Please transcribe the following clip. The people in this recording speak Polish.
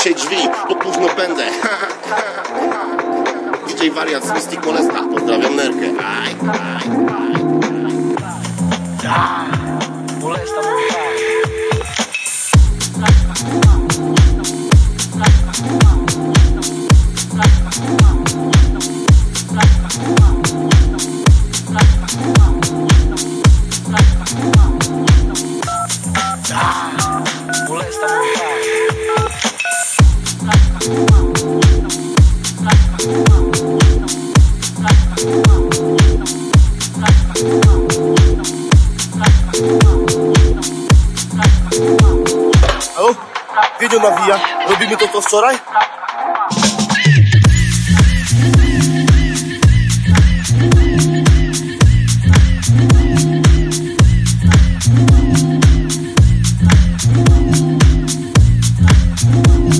dzisiaj drzwi, bo późno pędzę. DJ Wariat z Mystic Molesta, pozdrawiam Nerkę. Molesta mówi tak. Molesta mówi tak. Halo? Wiedział nawija? Robimy to co wczoraj?